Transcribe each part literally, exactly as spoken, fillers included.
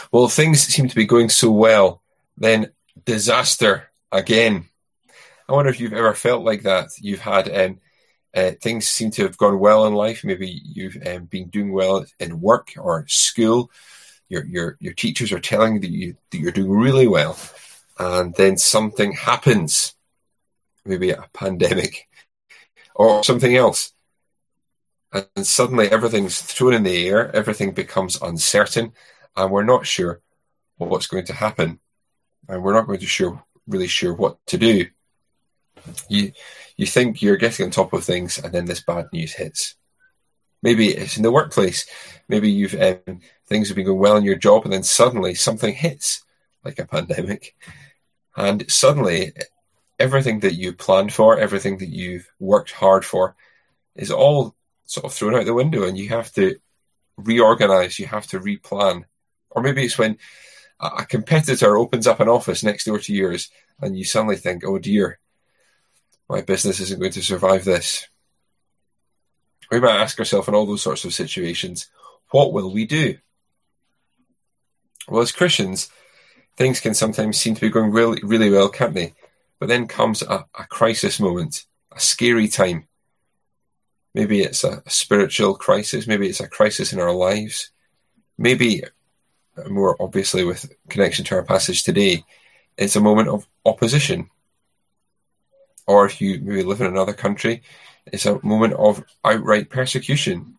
Well, things seem to be going so well, then disaster again. I wonder if you've ever felt like that. You've had um, uh, things seem to have gone well in life. Maybe you've um, been doing well in work or school. Your your your teachers are telling you that, you that you're doing really well, and then something happens. Maybe a pandemic or something else. And suddenly everything's thrown in the air, everything becomes uncertain, and we're not sure what's going to happen. And we're not going to sure, really sure what to do. You you think you're getting on top of things, and then this bad news hits. Maybe it's in the workplace. Maybe you've um, things have been going well in your job, and then suddenly something hits, like a pandemic. And suddenly everything that you planned for, everything that you've worked hard for, is all sort of thrown out the window, and you have to reorganize, you have to replan. Or maybe it's when a competitor opens up an office next door to yours, and you suddenly think, oh dear, my business isn't going to survive this. We might ask ourselves in all those sorts of situations, what will we do? Well, as Christians, things can sometimes seem to be going really, really well, can't they? But then comes a, a crisis moment, a scary time. Maybe it's a, a spiritual crisis. Maybe it's a crisis in our lives. Maybe, more obviously with connection to our passage today, it's a moment of opposition. Or if you maybe live in another country, it's a moment of outright persecution.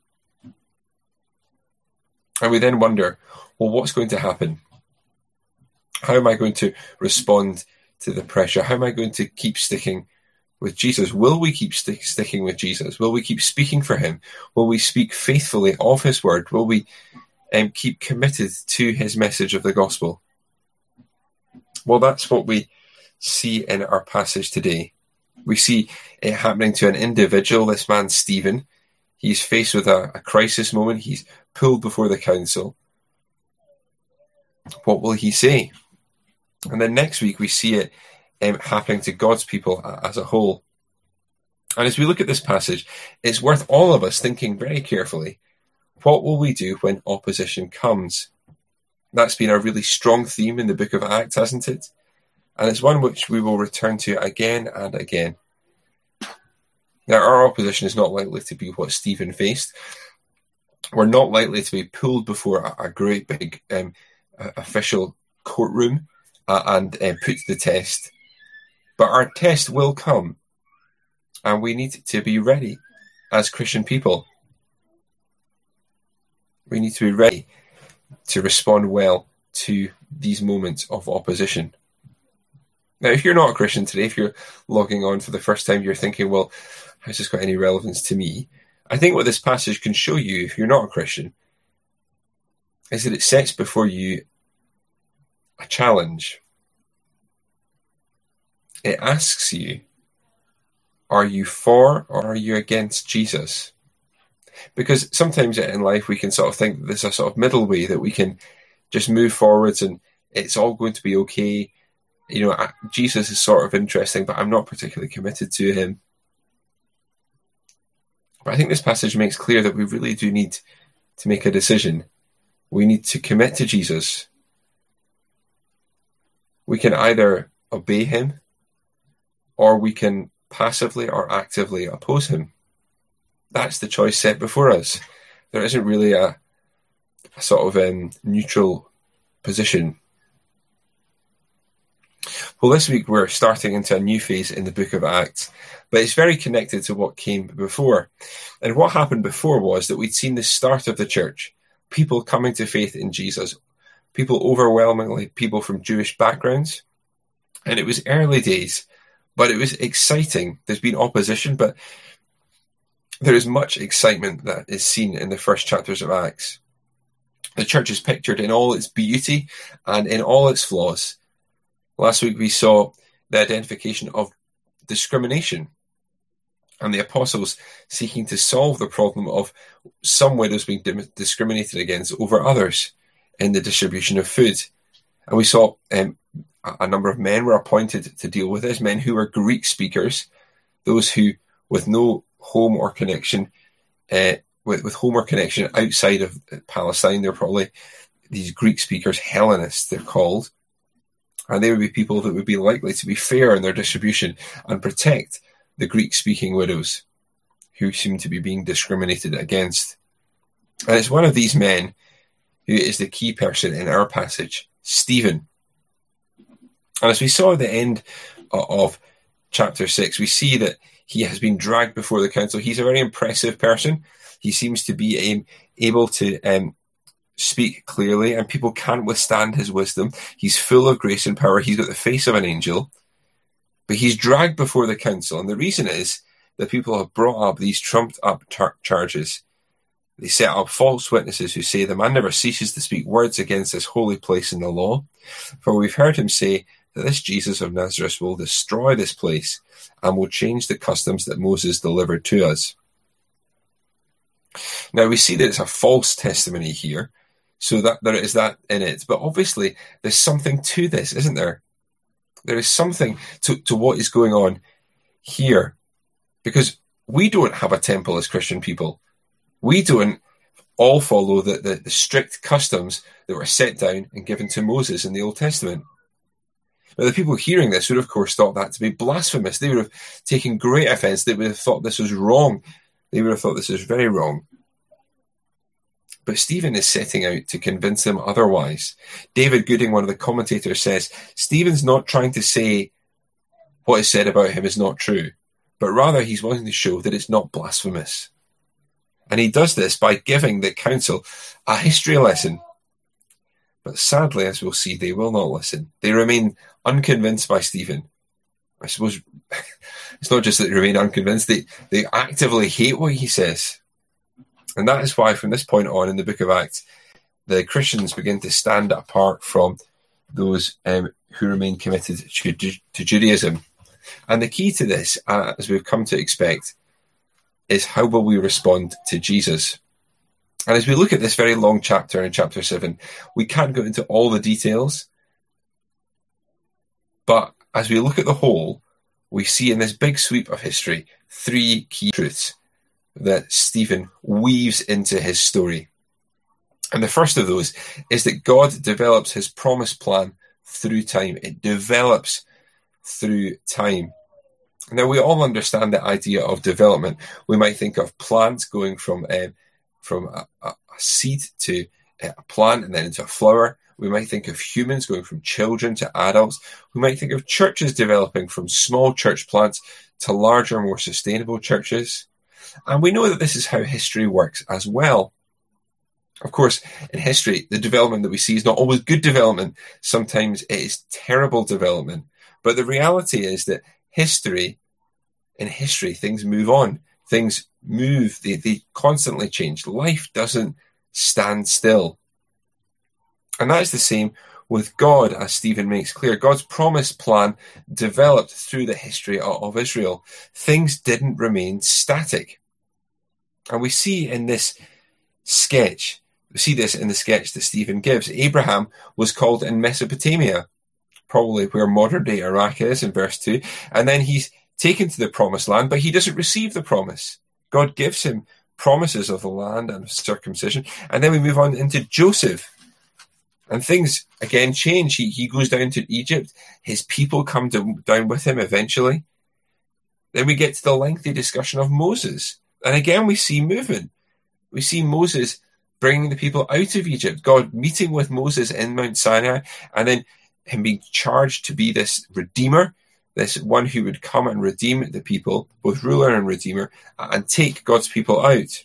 And we then wonder, well, what's going to happen? How am I going to respond to the pressure? How am I going to keep sticking with Jesus? Will we keep st- sticking with Jesus? Will we keep speaking for him? Will we speak faithfully of his word? Will we um, keep committed to his message of the gospel? Well, that's what we see in our passage today. We see it happening to an individual, this man Stephen. He's faced with a, a crisis moment. He's pulled before the council. What will he say? And then next week we see it um, happening to God's people as a whole. And as we look at this passage, it's worth all of us thinking very carefully, what will we do when opposition comes? That's been a really strong theme in the book of Acts, hasn't it? And it's one which we will return to again and again. Now, our opposition is not likely to be what Stephen faced. We're not likely to be pulled before a, a great big um, official courtroom uh, and uh, put to the test. But our test will come, and we need to be ready as Christian people. We need to be ready to respond well to these moments of opposition. Now, if you're not a Christian today, if you're logging on for the first time, you're thinking, well, has this got any relevance to me? I think what this passage can show you, if you're not a Christian, is that it sets before you a challenge. It asks you, are you for or are you against Jesus? Because sometimes in life we can sort of think there's a sort of middle way that we can just move forwards and it's all going to be okay. You know, Jesus is sort of interesting, but I'm not particularly committed to him. But I think this passage makes clear that we really do need to make a decision. We need to commit to Jesus. We can either obey him or we can passively or actively oppose him. That's the choice set before us. There isn't really a, a sort of um, neutral position. Well, this week we're starting into a new phase in the book of Acts, but it's very connected to what came before. And what happened before was that we'd seen the start of the church, people coming to faith in Jesus, people overwhelmingly, people from Jewish backgrounds. And it was early days, but it was exciting. There's been opposition, but there is much excitement that is seen in the first chapters of Acts. The church is pictured in all its beauty and in all its flaws. Last week we saw the identification of discrimination and the apostles seeking to solve the problem of some widows being discriminated against over others in the distribution of food. And we saw um, a number of men were appointed to deal with this, men who were Greek speakers, those who with no home or connection, uh, with, with home or connection outside of Palestine, they're probably these Greek speakers, Hellenists they're called, and they would be people that would be likely to be fair in their distribution and protect the Greek-speaking widows who seem to be being discriminated against. And it's one of these men who is the key person in our passage, Stephen. And as we saw at the end of chapter six, we see that he has been dragged before the council. He's a very impressive person. He seems to be um, able to um, speak clearly, and people can't withstand his wisdom. He's full of grace and power. He's got the face of an angel. But he's dragged before the council, and the reason is that people have brought up these trumped-up tar- charges. They set up false witnesses who say the man never ceases to speak words against this holy place in the law. For we've heard him say that this Jesus of Nazareth will destroy this place and will change the customs that Moses delivered to us. Now we see that it's a false testimony here, so that there is that in it. But obviously there's something to this, isn't there? There is something to, to what is going on here. Because we don't have a temple as Christian people. We don't all follow the, the, the strict customs that were set down and given to Moses in the Old Testament. Now, the people hearing this would, of course, thought that to be blasphemous. They would have taken great offence. They would have thought this was wrong. They would have thought this was very wrong. But Stephen is setting out to convince them otherwise. David Gooding, one of the commentators, says, Stephen's not trying to say what is said about him is not true, but rather he's wanting to show that it's not blasphemous. And he does this by giving the council a history lesson. But sadly, as we'll see, they will not listen. They remain unconvinced by Stephen. I suppose it's not just that they remain unconvinced, they, they actively hate what he says. And that is why from this point on in the book of Acts, the Christians begin to stand apart from those um, who remain committed to, to Judaism. And the key to this, uh, as we've come to expect, is how will we respond to Jesus? And as we look at this very long chapter in chapter seven, we can't go into all the details. But as we look at the whole, we see in this big sweep of history three key truths that Stephen weaves into his story. And the first of those is that God develops his promised plan through time. It develops through time. Now, we all understand the idea of development. We might think of plants going from um, from a, a seed to a plant and then into a flower. We might think of humans going from children to adults. We might think of churches developing from small church plants to larger, more sustainable churches. And we know that this is how history works as well. Of course, in history, the development that we see is not always good development. Sometimes it is terrible development. But the reality is that history, in history, things move on. Things move. They, they constantly change. Life doesn't stand still. And that is the same with God, as Stephen makes clear. God's promised plan developed through the history of, of Israel. Things didn't remain static. And we see in this sketch, we see this in the sketch that Stephen gives. Abraham was called in Mesopotamia, probably where modern-day Iraq is in verse two. And then he's taken to the promised land, but he doesn't receive the promise. God gives him promises of the land and circumcision. And then we move on into Joseph. And things, again, change. He, he goes down to Egypt. His people come to, down with him eventually. Then we get to the lengthy discussion of Moses. And again, we see movement. We see Moses bringing the people out of Egypt, God meeting with Moses in Mount Sinai, and then him being charged to be this redeemer, this one who would come and redeem the people, both ruler and redeemer, and take God's people out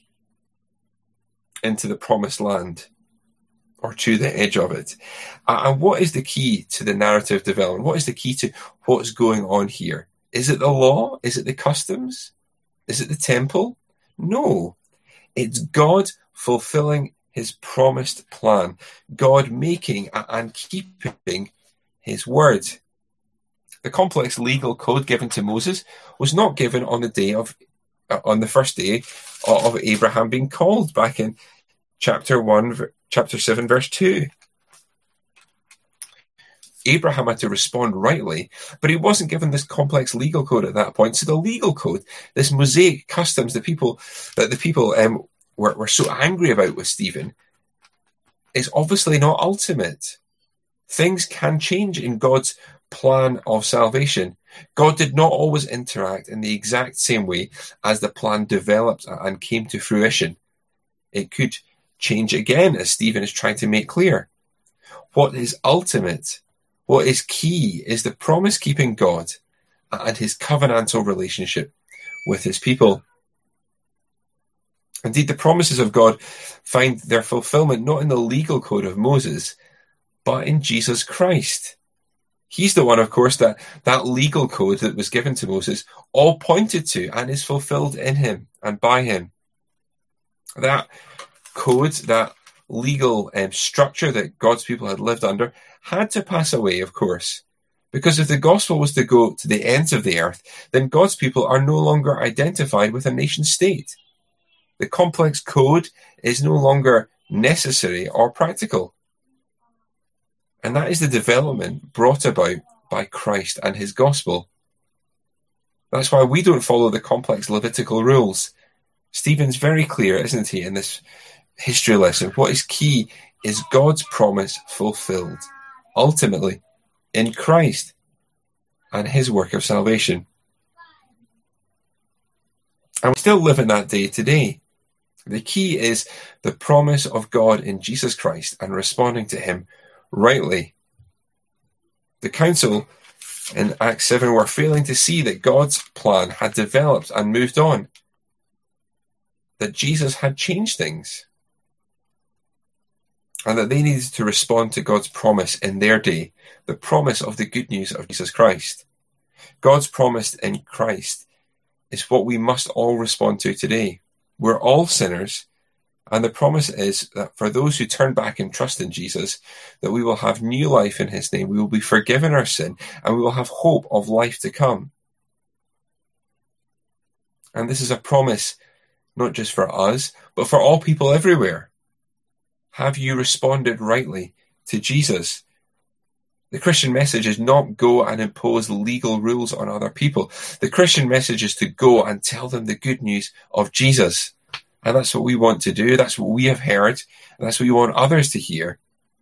into the promised land, or to the edge of it. And what is the key to the narrative development? What is the key to what's going on here? Is it the law? Is it the customs? Is it the temple? No. It's God fulfilling his promised plan. God making and keeping his word. The complex legal code given to Moses was not given on the day of, uh, on the first day of Abraham being called, back in chapter one, chapter seven, verse two. Abraham had to respond rightly, but he wasn't given this complex legal code at that point. So the legal code, this Mosaic customs, the people that the people um, were, were so angry about with Stephen, is obviously not ultimate. Things can change in God's plan of salvation. God did not always interact in the exact same way as the plan developed and came to fruition. It could change again, as Stephen is trying to make clear. What is ultimate, what is key, is the promise-keeping God and his covenantal relationship with his people. Indeed, the promises of God find their fulfillment not in the legal code of Moses, but in Jesus Christ. He's the one, of course, that that legal code that was given to Moses all pointed to and is fulfilled in him and by him. That code, that legal um, structure that God's people had lived under, had to pass away, of course. Because if the gospel was to go to the ends of the earth, then God's people are no longer identified with a nation state. The complex code is no longer necessary or practical. And that is the development brought about by Christ and his gospel. That's why we don't follow the complex Levitical rules. Stephen's very clear, isn't he, in this history lesson? What is key is God's promise fulfilled, ultimately, in Christ and his work of salvation. And we still live in that day today. The key is the promise of God in Jesus Christ and responding to him rightly. The council in Acts seven were failing to see that God's plan had developed and moved on, that Jesus had changed things, and that they needed to respond to God's promise in their day, the promise of the good news of Jesus Christ. God's promise in Christ is what we must all respond to today. We're all sinners, and the promise is that for those who turn back and trust in Jesus, that we will have new life in his name, we will be forgiven our sin, and we will have hope of life to come. And this is a promise not just for us, but for all people everywhere. Have you responded rightly to Jesus? The Christian message is not go and impose legal rules on other people. The Christian message is to go and tell them the good news of Jesus. And that's what we want to do. That's what we have heard. And that's what we want others to hear.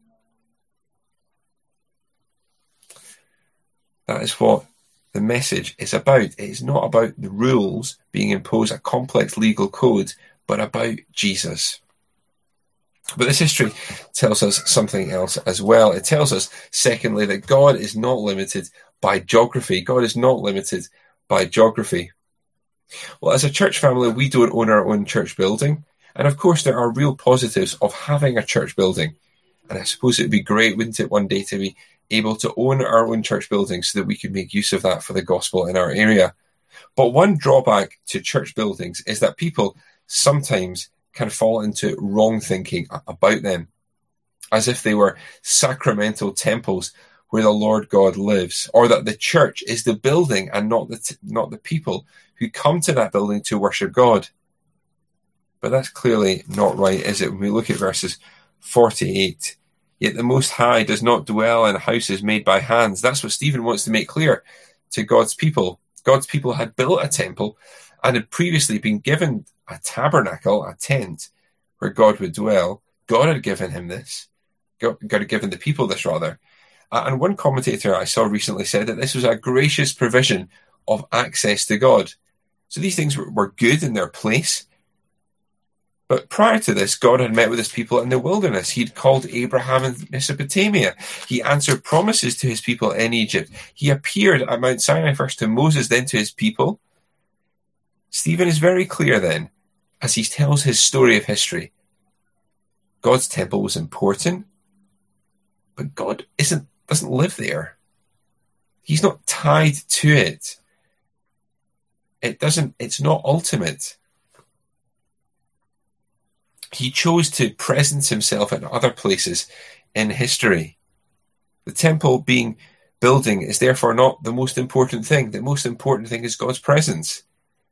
That is what the message is about. It is not about the rules being imposed, a complex legal code, but about Jesus. But this history tells us something else as well. It tells us, secondly, that God is not limited by geography. God is not limited by geography. Well, as a church family, we don't own our own church building. And of course, there are real positives of having a church building. And I suppose it would be great, wouldn't it, one day to be able to own our own church building so that we could make use of that for the gospel in our area. But one drawback to church buildings is that people sometimes can fall into wrong thinking about them, as if they were sacramental temples where the Lord God lives, or that the church is the building and not the t- not the people who come to that building to worship God. But that's clearly not right, is it? When we look at verses forty-eight, yet the Most High does not dwell in houses made by hands. That's what Stephen wants to make clear to God's people. God's people had built a temple and had previously been given a tabernacle, a tent, where God would dwell. God had given him this. God, God had given the people this, rather. Uh, and one commentator I saw recently said that this was a gracious provision of access to God. So these things were, were good in their place. But prior to this, God had met with his people in the wilderness. He'd called Abraham in Mesopotamia. He answered promises to his people in Egypt. He appeared at Mount Sinai first to Moses, then to his people. Stephen is very clear then, as he tells his story of history. God's temple was important, but God isn't doesn't live there. He's not tied to it. It doesn't, it's not ultimate. He chose to presence himself in other places in history. The temple being building is therefore not the most important thing. The most important thing is God's presence.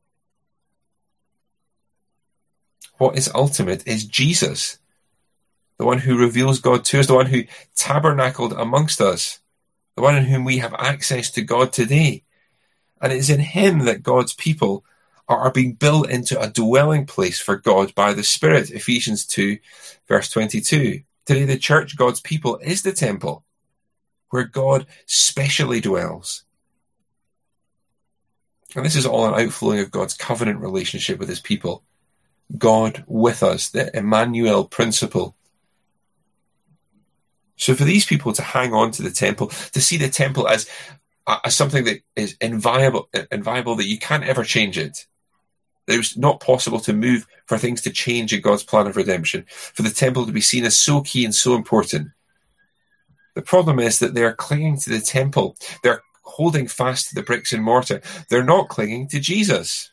What is ultimate is Jesus, the one who reveals God to us, the one who tabernacled amongst us, the one in whom we have access to God today. And it is in him that God's people are being built into a dwelling place for God by the Spirit. Ephesians two, verse twenty-two. Today, the church, God's people, is the temple where God specially dwells. And this is all an outflowing of God's covenant relationship with his people. God with us, the Emmanuel principle. So for these people to hang on to the temple, to see the temple as, as something that is inviolable, inviolable, that you can't ever change it. That it was not possible to move for things to change in God's plan of redemption. For the temple to be seen as so key and so important. The problem is that they're clinging to the temple. They're holding fast to the bricks and mortar. They're not clinging to Jesus.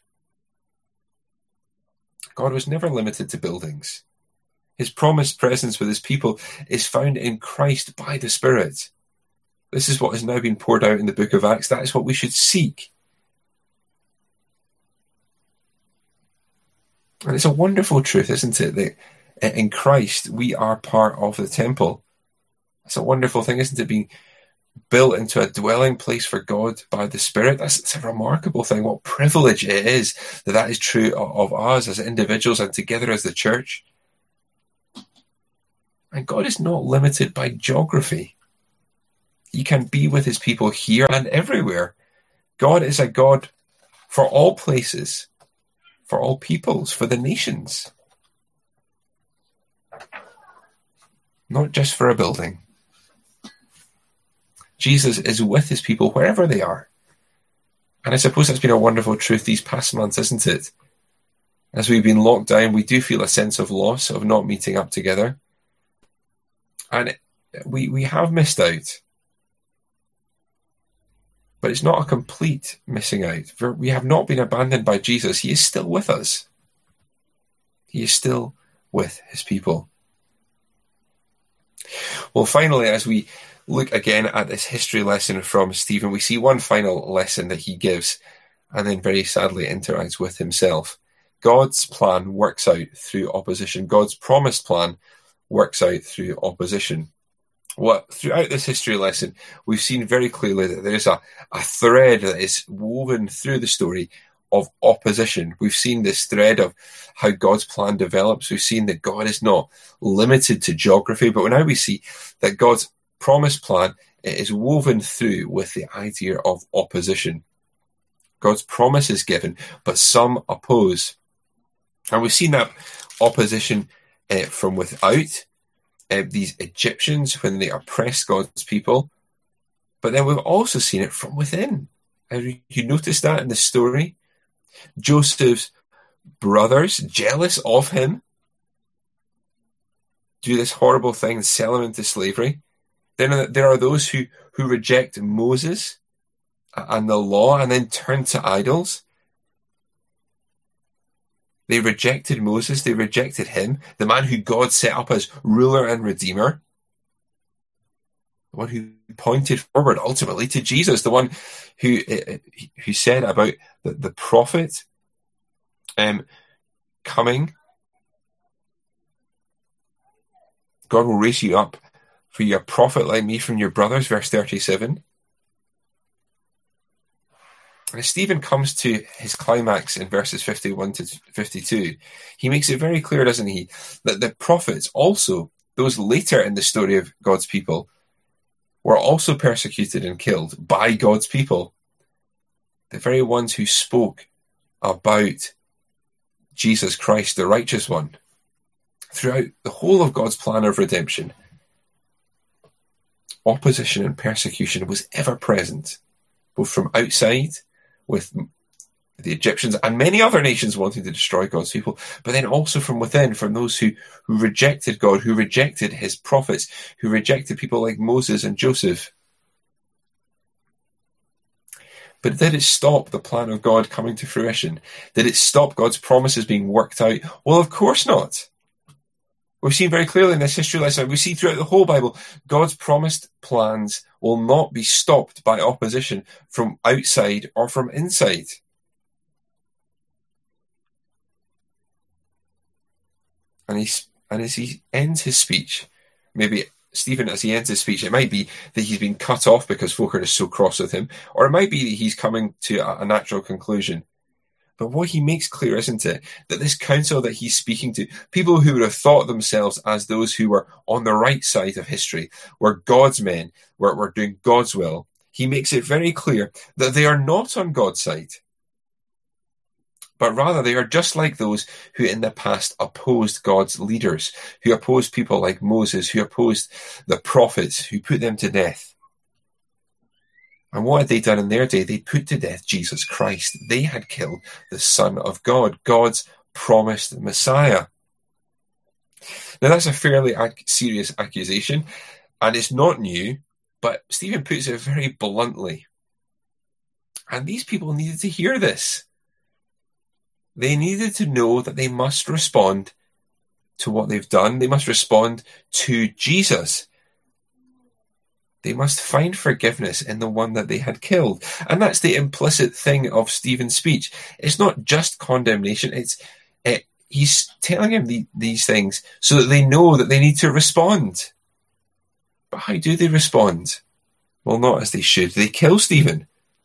God was never limited to buildings. His promised presence with his people is found in Christ by the Spirit. This is what has now been poured out in the book of Acts. That is what we should seek. And it's a wonderful truth, isn't it? That in Christ, we are part of the temple. It's a wonderful thing, isn't it? Being built into a dwelling place for God by the Spirit. That's, that's a remarkable thing. What privilege it is that that is true of, of us as individuals and together as the church. And God is not limited by geography. He can be with his people here and everywhere. God is a God for all places, for all peoples, for the nations. Not just for a building. Jesus is with his people wherever they are. And I suppose that's been a wonderful truth these past months, isn't it? As we've been locked down, we do feel a sense of loss of not meeting up together. And we we have missed out. But it's not a complete missing out. We have not been abandoned by Jesus. He is still with us. He is still with his people. Well, finally, as we look again at this history lesson from Stephen, we see one final lesson that he gives and then very sadly interacts with himself. God's plan works out through opposition. God's promised plan works out through opposition. Well, throughout this history lesson, we've seen very clearly that there's a, a thread that is woven through the story of opposition. We've seen this thread of how God's plan develops. We've seen that God is not limited to geography, but now we see that God's promised plan is woven through with the idea of opposition. God's promise is given, but some oppose. And we've seen that opposition uh, from without, uh, these Egyptians when they oppressed God's people. But then we've also seen it from within. Have you noticed that in the story? Joseph's brothers, jealous of him, do this horrible thing and sell him into slavery. Then there are those who, who reject Moses and the law and then turn to idols. They rejected Moses. They rejected him, the man who God set up as ruler and redeemer, the one who pointed forward ultimately to Jesus, the one who who said about the, the prophet um, coming. God will raise you up for you a prophet like me from your brothers, verse thirty-seven. And as Stephen comes to his climax in verses fifty-one to fifty-two, he makes it very clear, doesn't he, that the prophets also, those later in the story of God's people, were also persecuted and killed by God's people. The very ones who spoke about Jesus Christ, the righteous one. Throughout the whole of God's plan of redemption, opposition and persecution was ever present, both from outside, with the Egyptians and many other nations wanting to destroy God's people, but then also from within, from those who, who rejected God, who rejected his prophets, who rejected people like Moses and Joseph. But did it stop the plan of God coming to fruition? Did it stop God's promises being worked out? Well, of course not. We've seen very clearly in this history lesson, we see throughout the whole Bible, God's promised plans will not be stopped by opposition from outside or from inside. And, he, and as he ends his speech, maybe Stephen, as he ends his speech, it might be that he's been cut off because folk are just so cross with him, or it might be that he's coming to a, a natural conclusion. But what he makes clear, isn't it, that this council that he's speaking to, people who would have thought themselves as those who were on the right side of history, were God's men, were, were doing God's will, he makes it very clear that they are not on God's side, but rather they are just like those who in the past opposed God's leaders, who opposed people like Moses, who opposed the prophets, who put them to death. And what had they done in their day? They put to death Jesus Christ. They had killed the Son of God, God's promised Messiah. Now that's a fairly ac- serious accusation, and it's not new, but Stephen puts it very bluntly. And these people needed to hear this. They needed to know that they must respond to what they've done. They must respond to Jesus. They must find forgiveness in the one that they had killed. And that's the implicit thing of Stephen's speech. It's not just condemnation. It's it, he's telling him the, these things so that they know that they need to respond. But how do they respond? Well, not as they should. They kill Stephen.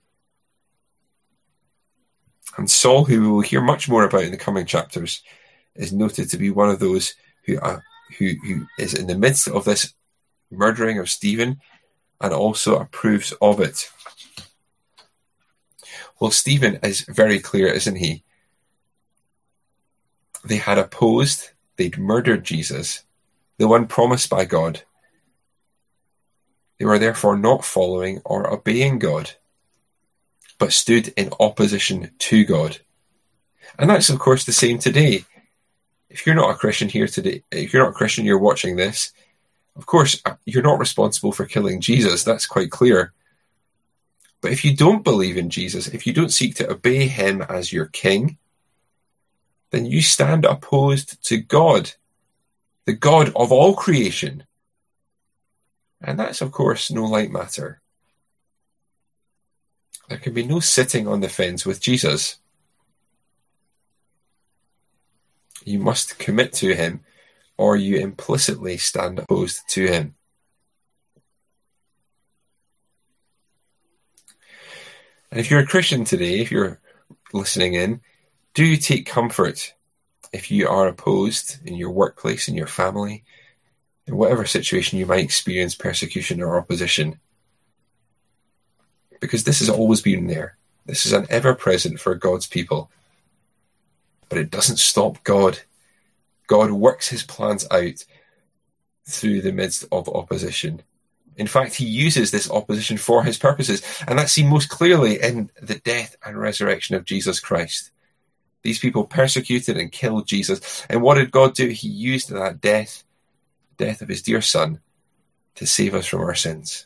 And Saul, who we will hear much more about in the coming chapters, is noted to be one of those who, uh, who, who is in the midst of this murdering of Stephen and also approves of it. Well, Stephen is very clear, isn't he? They had opposed, they'd murdered Jesus, the one promised by God. They were therefore not following or obeying God, but stood in opposition to God. And that's, of course, the same today. If you're not a Christian here today, if you're not a Christian, you're watching this, of course, you're not responsible for killing Jesus. That's quite clear. But if you don't believe in Jesus, if you don't seek to obey him as your king, then you stand opposed to God, the God of all creation. And that's, of course, no light matter. There can be no sitting on the fence with Jesus. You must commit to him, or you implicitly stand opposed to him. And if you're a Christian today, if you're listening in, do take comfort if you are opposed in your workplace, in your family, in whatever situation you might experience persecution or opposition. Because this has always been there. This is an ever-present for God's people. But it doesn't stop God. God works his plans out through the midst of opposition. In fact, he uses this opposition for his purposes, and that's seen most clearly in the death and resurrection of Jesus Christ. These people persecuted and killed Jesus, and what did God do? He used that death, death of his dear Son, to save us from our sins.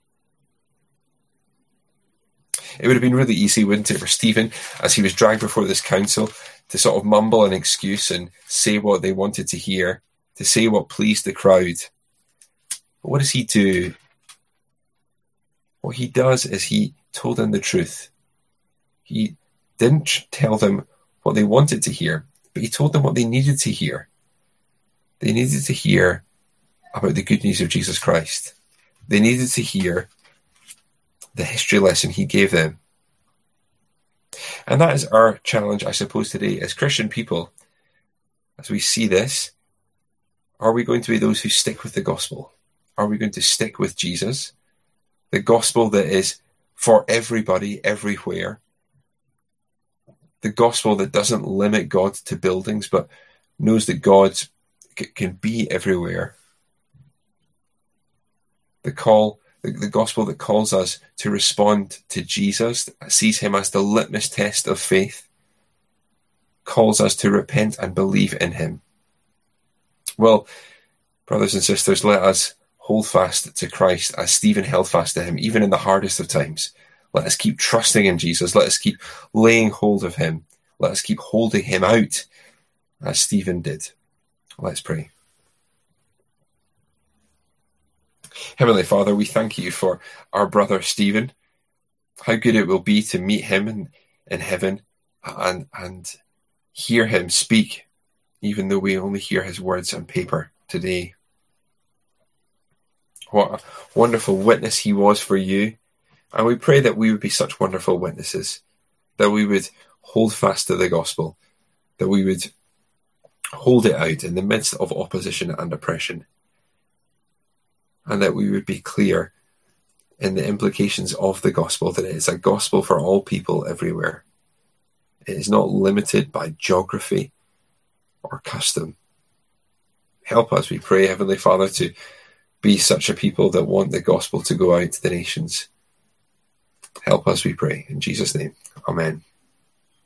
It would have been really easy, wouldn't it, for Stephen, as he was dragged before this council, to sort of mumble an excuse and say what they wanted to hear, to say what pleased the crowd. But what does he do? What he does is he told them the truth. He didn't tell them what they wanted to hear, but he told them what they needed to hear. They needed to hear about the good news of Jesus Christ. They needed to hear the history lesson he gave them. And that is our challenge, I suppose, today as Christian people. As we see this, are we going to be those who stick with the gospel? Are we going to stick with Jesus? The gospel that is for everybody, everywhere. The gospel that doesn't limit God to buildings, but knows that God c- can be everywhere. The call The gospel that calls us to respond to Jesus, sees him as the litmus test of faith, calls us to repent and believe in him. Well, brothers and sisters, let us hold fast to Christ as Stephen held fast to him, even in the hardest of times. Let us keep trusting in Jesus. Let us keep laying hold of him. Let us keep holding him out as Stephen did. Let's pray. Heavenly Father, we thank you for our brother Stephen. How good it will be to meet him in, in heaven and, and hear him speak, even though we only hear his words on paper today. What a wonderful witness he was for you. And we pray that we would be such wonderful witnesses, that we would hold fast to the gospel, that we would hold it out in the midst of opposition and oppression, and that we would be clear in the implications of the gospel, that it is a gospel for all people everywhere. It is not limited by geography or custom. Help us, we pray, Heavenly Father, to be such a people that want the gospel to go out to the nations. Help us, we pray. In Jesus' name, amen.